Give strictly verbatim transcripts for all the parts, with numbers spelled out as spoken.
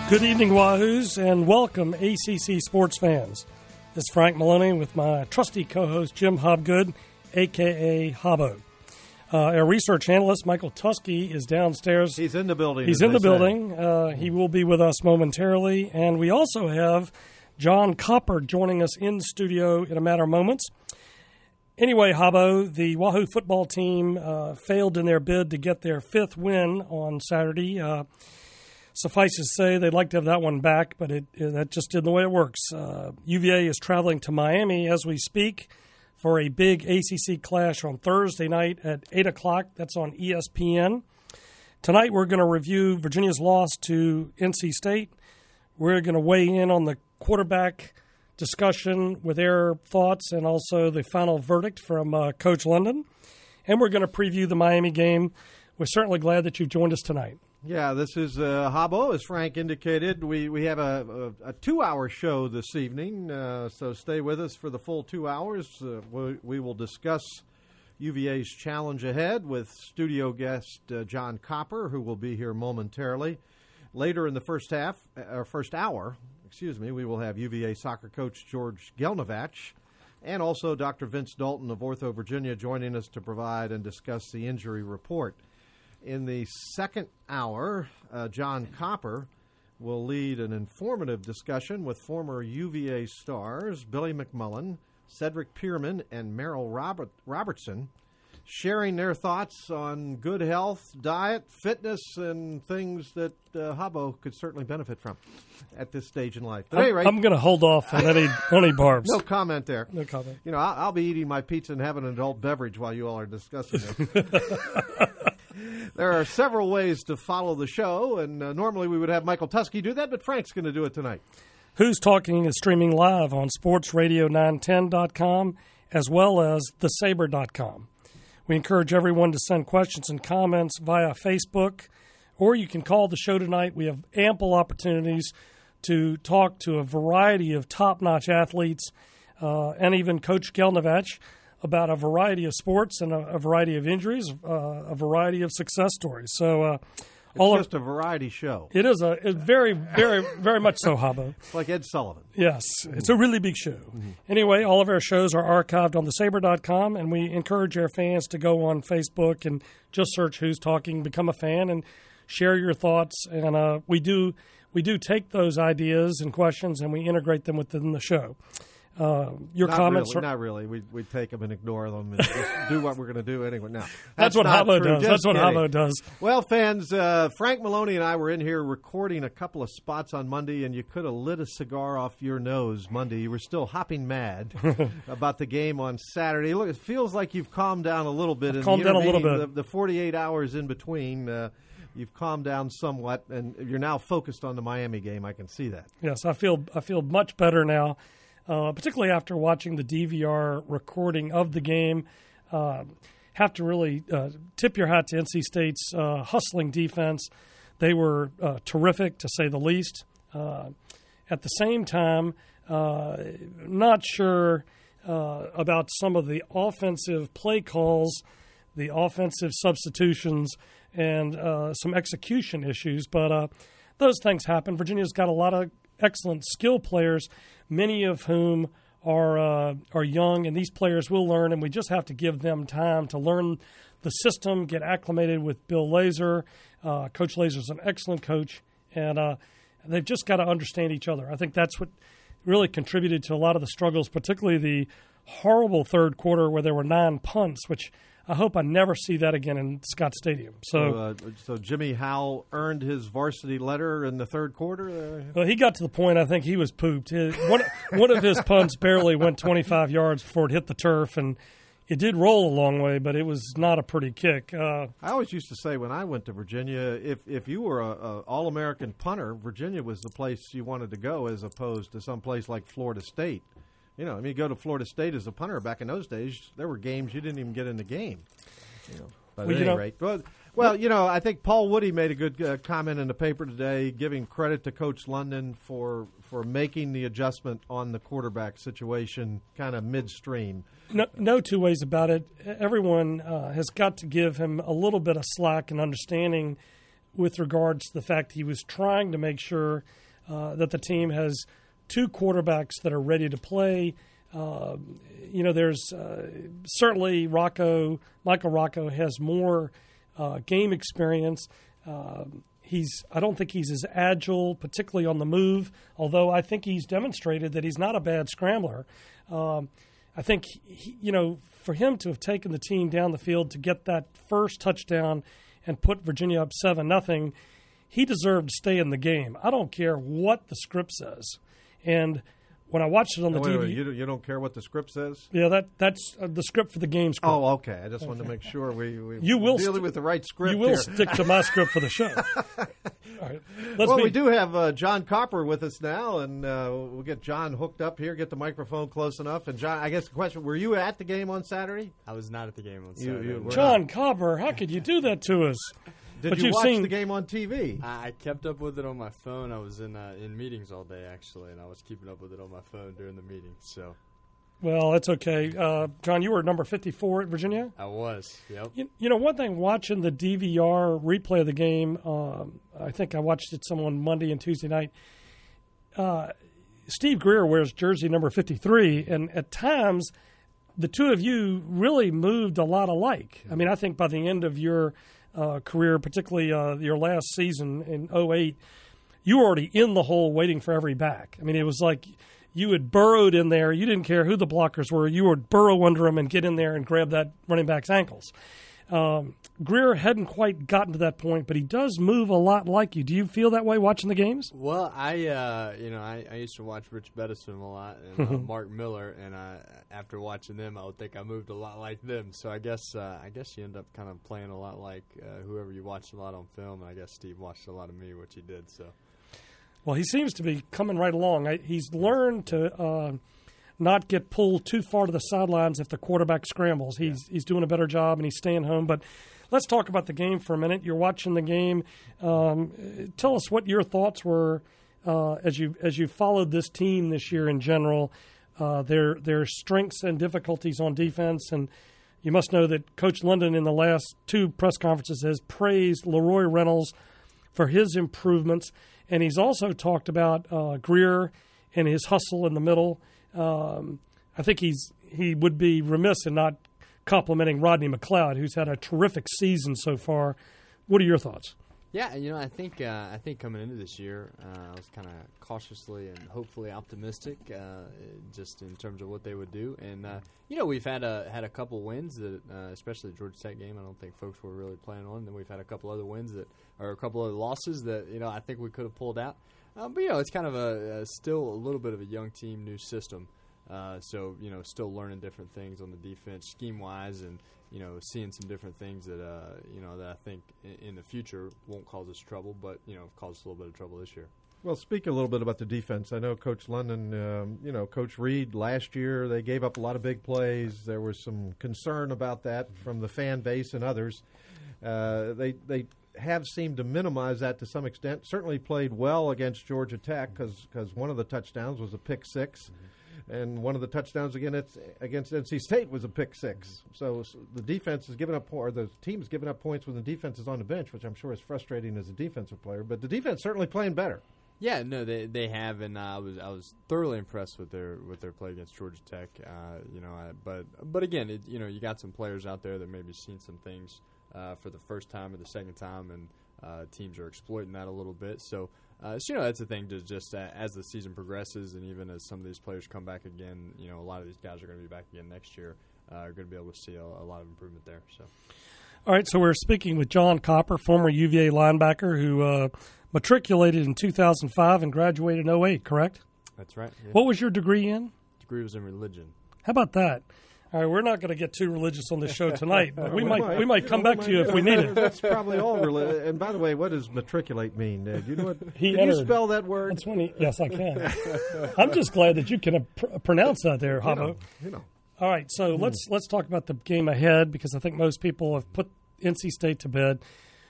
Good evening, Wahoos, and welcome, A C C sports fans. This is Frank Maloney with my trusty co-host, Jim Hobgood, a k a. Hobbo. Uh, our research analyst, Michael Tusky, is downstairs. He's in the building. He's in the building. Uh, he will be with us momentarily. And we also have John Copper joining us in studio in a matter of moments. Anyway, Hobbo, the Wahoo football team uh, failed in their bid to get their fifth win on Saturday. Uh, Suffice to say, they'd like to have that one back, but it, it, that just isn't the way it works. Uh, U V A is traveling to Miami as we speak for a big A C C clash on Thursday night at eight o'clock. That's on E S P N. Tonight we're going to review Virginia's loss to N C State. We're going to weigh in on the quarterback discussion with their thoughts and also the final verdict from uh, Coach London. And we're going to preview the Miami game. We're certainly glad that you've joined us tonight. Yeah, this is uh, Hobbo, as Frank indicated. We we have a, a, a two-hour show this evening, uh, so stay with us for the full two hours. Uh, we, we will discuss U V A's challenge ahead with studio guest uh, John Copper, who will be here momentarily. Later in the first half, or first hour, excuse me, we will have U V A soccer coach George Gelnovach and also Doctor Vince Dalton of Ortho Virginia joining us to provide and discuss the injury report. In the second hour, uh, John Copper will lead an informative discussion with former U V A stars Billy McMullen, Cedric Pierman, and Merrill Robert- Robertson, sharing their thoughts on good health, diet, fitness, and things that uh, Hobbo could certainly benefit from at this stage in life. But I'm, anyway, I'm going to hold off on any, any barbs. No comment there. No comment. You know, I'll, I'll be eating my pizza and having an adult beverage while you all are discussing this. There are several ways to follow the show, and uh, normally we would have Michael Tusky do that, but Frank's going to do it tonight. Who's Talking is streaming live on sports radio nine ten dot com as well as the saber dot com. We encourage everyone to send questions and comments via Facebook, or you can call the show tonight. We have ample opportunities to talk to a variety of top-notch athletes uh, and even Coach Gelnovach about a variety of sports and a, a variety of injuries, uh, a variety of success stories. So, uh, it's all just of, a variety show. It is a it's very, very, very much so, Hobbo. It's like Ed Sullivan. Yes, it's a really big show. Mm-hmm. Anyway, all of our shows are archived on the saber dot com, and we encourage our fans to go on Facebook and just search Who's Talking, become a fan, and share your thoughts. And uh, we do we do take those ideas and questions, and we integrate them within the show. Uh, your not comments really, are not really. We we take them and ignore them and just do what we're going to do anyway. Now that's, that's what Hobbo true. does. Just That's what kidding. Hobbo does. Well, fans, uh, Frank Maloney and I were in here recording a couple of spots on Monday, and you could have lit a cigar off your nose Monday. You were still hopping mad about the game on Saturday. Look, it feels like you've calmed down a little bit. I've in calmed the down a little bit. The, the forty-eight hours in between. Uh, You've calmed down somewhat, and you're now focused on the Miami game. I can see that. Yes, I feel I feel much better now, uh, particularly after watching the D V R recording of the game. Uh, have to really uh, tip your hat to N C State's uh, hustling defense. They were uh, terrific, to say the least. Uh, at the same time, uh, not sure uh, about some of the offensive play calls, the offensive substitutions, and uh, some execution issues. But uh, those things happen. Virginia's got a lot of excellent skill players, many of whom are uh, are young, and these players will learn, and we just have to give them time to learn the system, get acclimated with Bill Lazor. Uh, Coach Lazor's an excellent coach, and uh, they've just got to understand each other. I think that's what really contributed to a lot of the struggles, particularly the horrible third quarter where there were nine punts, which I hope I never see that again in Scott Stadium. So, so, uh, so Jimmy Howell earned his varsity letter in the third quarter? Uh, well, he got to the point I think he was pooped. His, one, one of his punts barely went twenty-five yards before it hit the turf, and it did roll a long way, but it was not a pretty kick. Uh, I always used to say when I went to Virginia, if if you were a, a All-American punter, Virginia was the place you wanted to go as opposed to some place like Florida State. You know, I mean, you go to Florida State as a punter back in those days, there were games you didn't even get in the game. You know, but well, at you any know, rate. Well, well, you know, I think Paul Woody made a good uh, comment in the paper today, giving credit to Coach London for for making the adjustment on the quarterback situation kind of midstream. No, no two ways about it. Everyone uh, has got to give him a little bit of slack and understanding with regards to the fact he was trying to make sure uh, that the team has two quarterbacks that are ready to play. Uh, you know, there's uh, certainly Rocco, Michael Rocco has more uh, game experience. Uh, he's, I don't think he's as agile, particularly on the move, although I think he's demonstrated that he's not a bad scrambler. Um, I think, he, you know, for him to have taken the team down the field to get that first touchdown and put Virginia up seven nothing, he deserved to stay in the game. I don't care what the script says. And when I watched it on the no, wait, D V D, wait, you, don't, you don't care what the script says? Yeah, that that's uh, the script for the game script. Oh, okay. I just wanted to make sure we, we you will dealing st- with the right script. You will here. stick to my script for the show. All right. Let's well, be- we do have uh, John Copper with us now, and uh, we'll get John hooked up here, get the microphone close enough. And, John, I guess the question, were you at the game on Saturday? I was not at the game on You- Saturday. you were John Copper, how could you do that to us? Did But you you've watch seen- the game on T V? I I kept up with it on my phone. I was in uh, in meetings all day, actually, and I was keeping up with it on my phone during the meetings. So Well, that's okay. Uh, John, you were number fifty-four at Virginia? I was, yep. You, you know, one thing, watching the D V R replay of the game, um, I think I watched it some on Monday and Tuesday night. Uh, Steve Greer wears jersey number fifty-three, and at times the two of you really moved a lot alike. I mean, I think by the end of your uh, career, particularly uh, your last season in oh eight, you were already in the hole waiting for every back. I mean, it was like you had burrowed in there. You didn't care who the blockers were. You would burrow under them and get in there and grab that running back's ankles. Um, Greer hadn't quite gotten to that point, but he does move a lot like you. Do you feel that way watching the games? Well, I, uh, you know, I, I used to watch Rich Bettison a lot and uh, Mark Miller, and I, after watching them, I would think I moved a lot like them. So I guess, uh, I guess you end up kind of playing a lot like uh, whoever you watched a lot on film, and I guess Steve watched a lot of me, which he did. So, well, he seems to be coming right along. I, he's learned to uh, not get pulled too far to the sidelines if the quarterback scrambles. He's yeah. he's doing a better job, and he's staying home. But let's talk about the game for a minute. You're watching the game. Um, tell us what your thoughts were uh, as you as you followed this team this year in general. Uh, their their strengths and difficulties on defense, and you must know that Coach London in the last two press conferences has praised Leroy Reynolds for his improvements, and he's also talked about uh, Greer and his hustle in the middle. Um, I think he's he would be remiss in not complimenting Rodney McLeod, who's had a terrific season so far. What are your thoughts? Yeah, you know, I think uh, I think coming into this year, uh, I was kind of cautiously and hopefully optimistic, uh, just in terms of what they would do. And uh, you know, we've had a had a couple wins that, uh, especially the Georgia Tech game, I don't think folks were really planning on. Then we've had a couple other wins that, or a couple other losses that you know I think we could have pulled out. Um, but you know, it's kind of a, a still a little bit of a young team, new system. Uh, so you know, still learning different things on the defense, scheme wise, and you know, seeing some different things that uh, you know that I think in, in the future won't cause us trouble, but you know, caused us a little bit of trouble this year. Well, speak a little bit about the defense. I know Coach London, um, you know, Coach Reed last year, they gave up a lot of big plays. There was some concern about that from the fan base and others. Uh, they they have seemed to minimize that to some extent. Certainly played well against Georgia Tech because one of the touchdowns was a pick six. Mm-hmm. And one of the touchdowns against against N C State was a pick six. So, so the defense has given up, or the team's given up points when the defense is on the bench, which I'm sure is frustrating as a defensive player. But the defense certainly playing better. Yeah, no, they they have, and uh, I was I was thoroughly impressed with their with their play against Georgia Tech. Uh, you know, I, but but again, it, you know, you got some players out there that maybe seen some things uh, for the first time or the second time, and uh, teams are exploiting that a little bit. So. Uh, so, you know, that's the thing, to just uh, as the season progresses and even as some of these players come back again, you know, a lot of these guys are going to be back again next year. Uh, are going to be able to see a, a lot of improvement there. So, all right, so we're speaking with John Copper, former U V A linebacker who uh, matriculated in two thousand five and graduated in oh eight, correct? That's right. Yeah. What was your degree in? Degree was in religion. How about that? All right, we're not going to get too religious on this show tonight, but we, we might, might we might come we back might, to you if we need it. That's probably all. Reli- and by the way, what does matriculate mean? Uh, do you know what? He can entered. you spell that word? That's when he, yes, I can. I'm just glad that you can uh, pr- pronounce that there, Habo. You know. You know. All right, so mm. let's let's talk about the game ahead, because I think most people have put N C State to bed.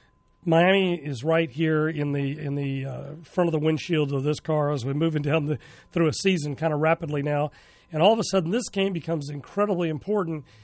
Miami is right here in the in the uh, front of the windshield of this car as we're moving down the through a season kind of rapidly now, and all of a sudden this game becomes incredibly important.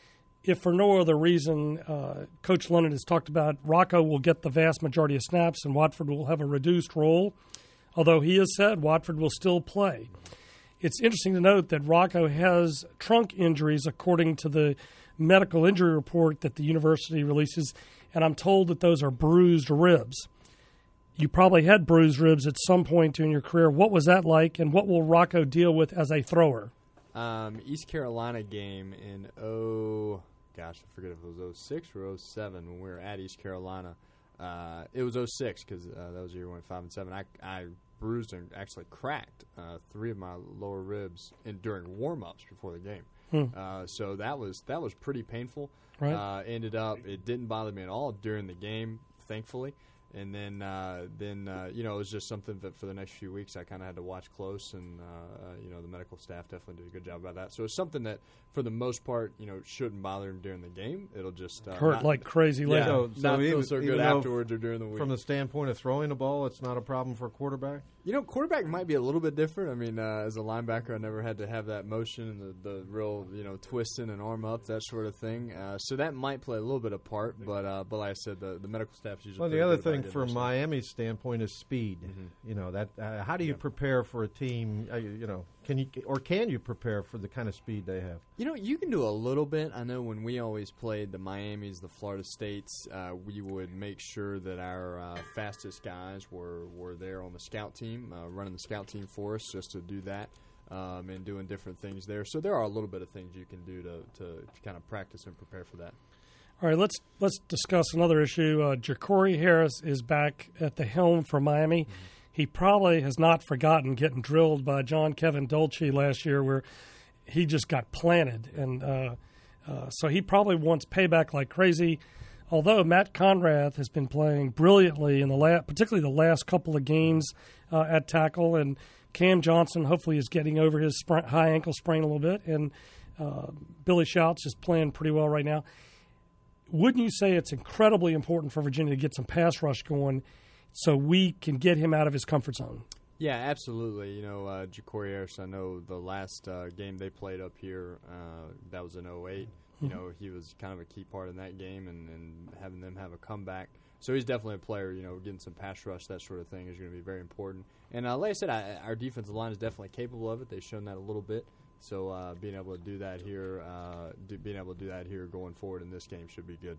if for no other reason, uh, Coach Lennon has talked about Rocco will get the vast majority of snaps and Watford will have a reduced role, although he has said Watford will still play. It's interesting to note that Rocco has trunk injuries according to the medical injury report that the university releases, and I'm told that those are bruised ribs. You probably had bruised ribs at some point in your career. What was that like, and what will Rocco deal with as a thrower? Um, East Carolina game in oh gosh, I forget if it was oh six or oh seven when we were at East Carolina. Uh, it was oh six because uh, that was the year we went five and seven. I, I bruised and actually cracked uh, three of my lower ribs in, during warm-ups before the game. Hmm. Uh, so that was that was pretty painful. Right. Uh, ended up, it didn't bother me at all during the game, thankfully. And then, uh, then uh, you know, it was just something that for the next few weeks I kind of had to watch close, and uh, uh, you know, the medical staff definitely did a good job about that. So it's something that, for the most part, you know, shouldn't bother him during the game. It'll just uh, hurt not, like crazy later. Yeah, So, so not even, feel so good afterwards or during the week. From the standpoint of throwing the ball, it's not a problem for a quarterback? You know, quarterback might be a little bit different. I mean, uh, as a linebacker, I never had to have that motion and the, the real, you know, twisting and arm up, that sort of thing. Uh, so that might play a little bit of part. But, uh, but like I said, the, the medical staff is usually. Well, the pretty other good about thing getting from their Miami's standpoint is speed. Mm-hmm. You know that. Uh, how do you yeah. prepare for a team? Uh, you know, can you or can you prepare for the kind of speed they have? You know, you can do a little bit. I know when we always played the Miamis, the Florida States, uh, we would make sure that our uh, fastest guys were, were there on the scout team, uh, running the scout team for us, just to do that um, and doing different things there. So there are a little bit of things you can do to, to, to kind of practice and prepare for that. All right, let's let's discuss another issue. Uh, Ja'Cory Harris is back at the helm for Miami. Mm-hmm. He probably has not forgotten getting drilled by John Kevin Dolce last year, where he just got planted, and uh, uh, so he probably wants payback like crazy. Although Matt Conrad has been playing brilliantly in the la- particularly the last couple of games uh, at tackle, and Cam Johnson hopefully is getting over his spr- high ankle sprain a little bit, and uh, Billy Shouts is playing pretty well right now. Wouldn't you say it's incredibly important for Virginia to get some pass rush going so we can get him out of his comfort zone? Yeah, absolutely. You know, uh, Ja'Cory Harris, I know the last uh, game they played up here, uh, that was in oh eight. You know, he was kind of a key part in that game and, and having them have a comeback. So he's definitely a player, you know, getting some pass rush, that sort of thing is going to be very important. And uh, like I said, I, our defensive line is definitely capable of it. They've shown that a little bit. So uh, being able to do that here, uh, do, being able to do that here going forward in this game should be good.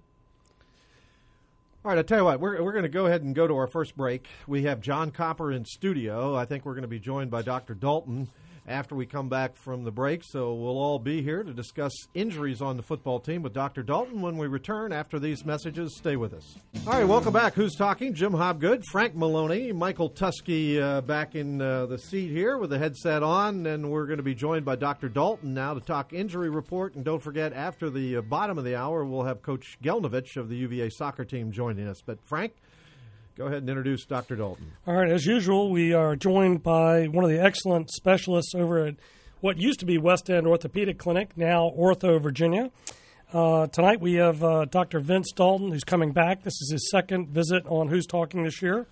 All right, I tell you what, we're we're going to go ahead and go to our first break. We have John Copper in studio. I think we're going to be joined by Doctor Dalton after we come back from the break. So we'll all be here to discuss injuries on the football team with Doctor Dalton when we return after these messages. Stay with us. All right, welcome back. Who's talking? Jim Hobgood, Frank Maloney, Michael Tusky uh, back in uh, the seat here with the headset on, and we're going to be joined by Doctor Dalton now to talk injury report. And don't forget, after the uh, bottom of the hour, we'll have Coach Gelnovich of the U V A soccer team joining us. But Frank, go ahead and introduce Doctor Dalton. All right. As usual, we are joined by one of the excellent specialists over at what used to be West End Orthopedic Clinic, now Ortho Virginia. Uh, tonight we have uh, Doctor Vince Dalton, who's coming back. This is his second visit on Who's Talking this year.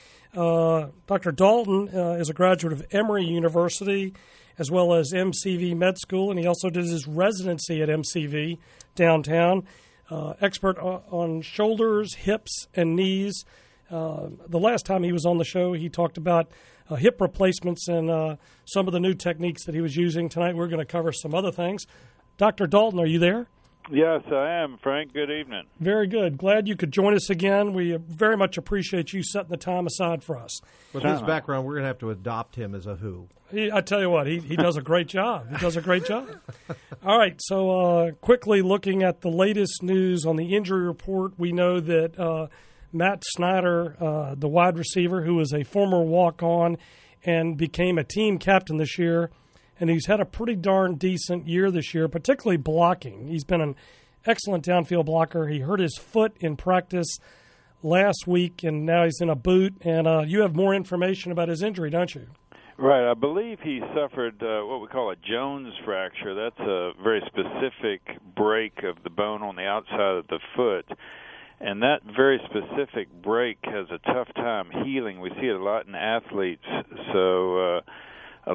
Uh, Doctor Dalton uh, is a graduate of Emory University as well as M C V Med School, and he also did his residency at M C V downtown. Uh, expert on, on shoulders, hips, and knees. Uh, the last time he was on the show, he talked about uh, hip replacements and uh, some of the new techniques that he was using. Tonight we're going to cover some other things. Doctor Dalton, are you there? Yes, I am, Frank. Good evening. Very good. Glad you could join us again. We very much appreciate you setting the time aside for us. With his background, we're going to have to adopt him as a who. He, I tell you what, he, he does a great job. He does a great job. All right, so uh, quickly looking at the latest news on the injury report, we know that uh, Matt Snyder, uh, the wide receiver, who was a former walk-on and became a team captain this year, and he's had a pretty darn decent year this year, particularly blocking. He's been an excellent downfield blocker. He hurt his foot in practice last week, and now he's in a boot. And uh, you have more information about his injury, don't you? Right. I believe he suffered uh, what we call a Jones fracture. That's a very specific break of the bone on the outside of the foot. And that very specific break has a tough time healing. We see it a lot in athletes. So uh, a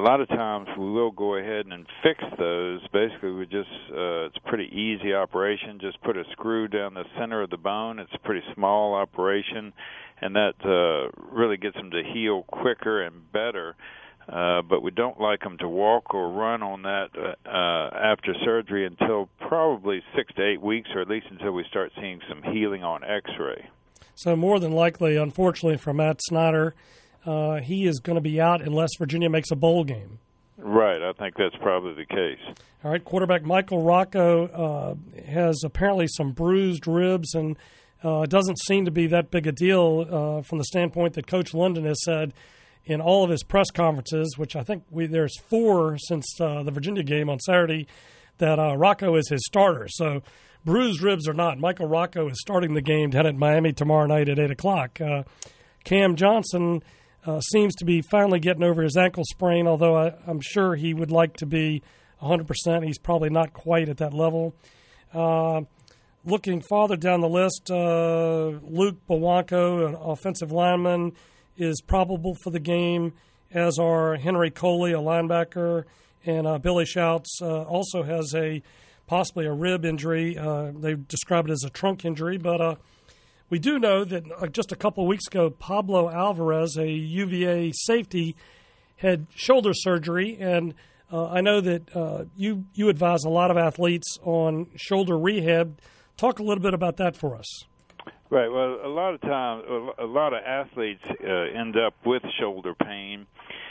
lot of times we will go ahead and fix those. Basically, we just uh, it's a pretty easy operation. Just put a screw down the center of the bone. It's a pretty small operation, and that uh, really gets them to heal quicker and better. Uh, but we don't like them to walk or run on that uh, uh, after surgery until probably six to eight weeks, or at least until we start seeing some healing on X-ray. So more than likely, unfortunately for Matt Snyder, uh, he is going to be out unless Virginia makes a bowl game. Right, I think that's probably the case. All right, quarterback Michael Rocco uh, has apparently some bruised ribs, and uh, it doesn't seem to be that big a deal uh, from the standpoint that Coach London has said in all of his press conferences, which I think we there's four since uh, the Virginia game on Saturday, that uh, Rocco is his starter. So bruised ribs or not, Michael Rocco is starting the game down at Miami tomorrow night at eight o'clock. Uh, Cam Johnson uh, seems to be finally getting over his ankle sprain, although I, I'm sure he would like to be one hundred percent. He's probably not quite at that level. Uh, looking farther down the list, uh, Luke Bawanko, an offensive lineman, is probable for the game, as are Henry Coley, a linebacker, and uh, Billy Shouts uh, also has a possibly a rib injury. Uh, they describe it as a trunk injury, but uh, we do know that uh, just a couple of weeks ago, Pablo Alvarez, a U V A safety, had shoulder surgery, and uh, I know that uh, you you advise a lot of athletes on shoulder rehab. Talk a little bit about that for us. Right. Well, a lot of times, a lot of athletes uh, end up with shoulder pain,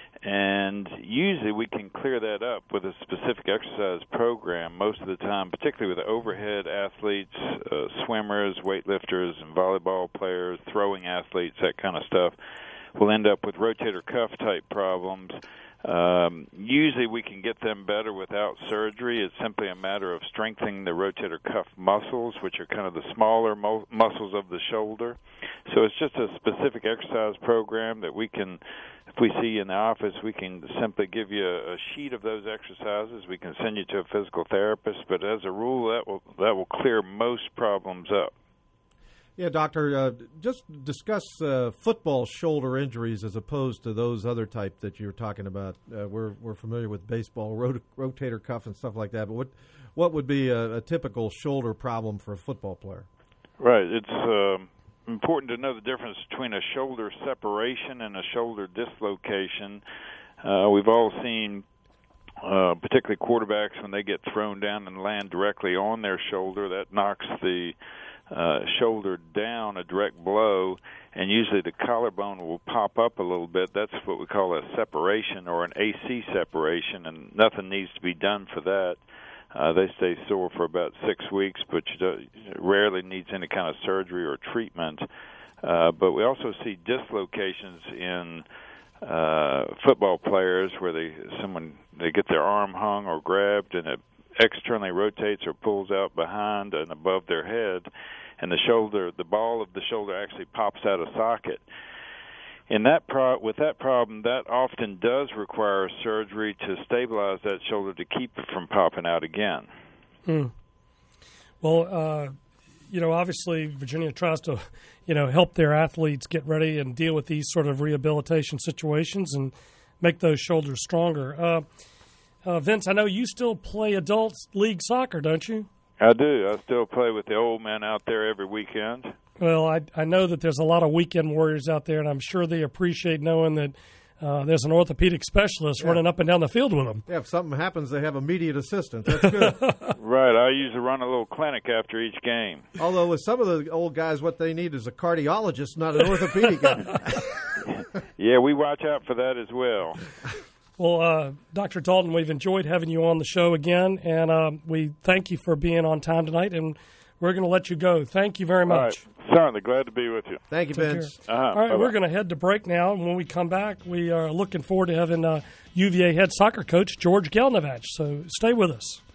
and usually we can clear that up with a specific exercise program most of the time, particularly with overhead athletes, uh, swimmers, weightlifters, and volleyball players, throwing athletes, that kind of stuff. We'll end up with rotator cuff type problems. Um, usually we can get them better without surgery. It's simply a matter of strengthening the rotator cuff muscles, which are kind of the smaller mo- muscles of the shoulder. So it's just a specific exercise program that we can, if we see you in the office, we can simply give you a, a sheet of those exercises. We can send you to a physical therapist, but as a rule, that will that will clear most problems up. Yeah, Doctor, uh, just discuss uh, football shoulder injuries as opposed to those other type that you're talking about. Uh, we're we're familiar with baseball, rot- rotator cuff and stuff like that, but what what would be a, a typical shoulder problem for a football player? Right. It's um, important to know the difference between a shoulder separation and a shoulder dislocation. Uh, we've all seen, uh, particularly quarterbacks, when they get thrown down and land directly on their shoulder, that knocks the Uh, shoulder down, a direct blow, and usually the collarbone will pop up a little bit. That's what we call a separation or an A C separation, and nothing needs to be done for that. Uh, they stay sore for about six weeks, but you don't, it rarely needs any kind of surgery or treatment. Uh, but we also see dislocations in uh, football players where they someone they get their arm hung or grabbed, and it externally rotates or pulls out behind and above their head, and the shoulder, the ball of the shoulder actually pops out of socket. In that pro- with that problem, that often does require surgery to stabilize that shoulder to keep it from popping out again. Hmm. Well, uh, you know, obviously Virginia tries to, you know, help their athletes get ready and deal with these sort of rehabilitation situations and make those shoulders stronger. Uh, uh, Vince, I know you still play adult league soccer, don't you? I do. I still play with the old men out there every weekend. Well, I, I know that there's a lot of weekend warriors out there, and I'm sure they appreciate knowing that uh, there's an orthopedic specialist yeah. running up and down the field with them. Yeah, if something happens, they have immediate assistance. That's good. Right. I usually run a little clinic after each game. Although with some of the old guys, what they need is a cardiologist, not an orthopedic guy. Yeah, we watch out for that as well. Well, uh, Doctor Dalton, we've enjoyed having you on the show again, and uh, we thank you for being on time tonight, and we're going to let you go. Thank you very much. All right. Certainly. Glad to be with you. Thank you, Take Vince. Uh-huh. All right, Bye-bye. We're going to head to break now, and when we come back, we are looking forward to having uh, U V A head soccer coach George Gelnovich, so stay with us.